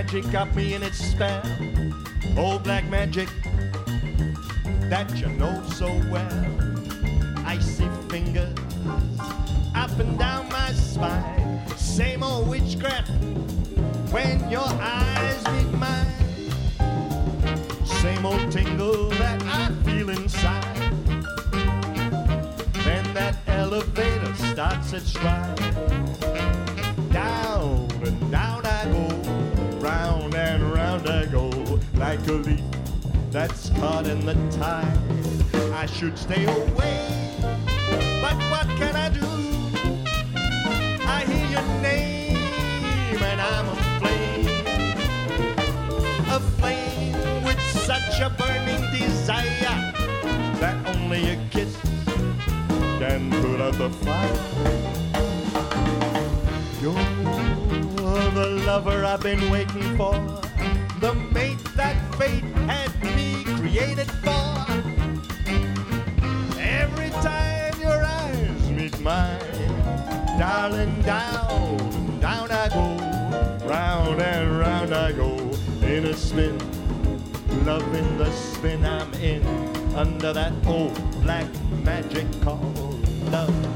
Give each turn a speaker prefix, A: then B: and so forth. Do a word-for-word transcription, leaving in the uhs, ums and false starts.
A: magic got me in its spell. Old black magic that you know so well. Icy fingers up and down my spine. Same old witchcraft when your eyes meet mine. Same old tingle that I feel inside. Then that elevator starts its ride. Down and down I go, round and round I go, like a leaf that's caught in the tide. I should stay away, but what can I do? I hear your name and I'm aflame, aflame with such a burning desire that only a kiss can put out the fire. You're the lover I've been waiting for, the mate that fate had me created for. Every time your eyes meet mine, darling, down, down I go, round and round I go, in a spin, loving the spin I'm in, under that old black magic called love.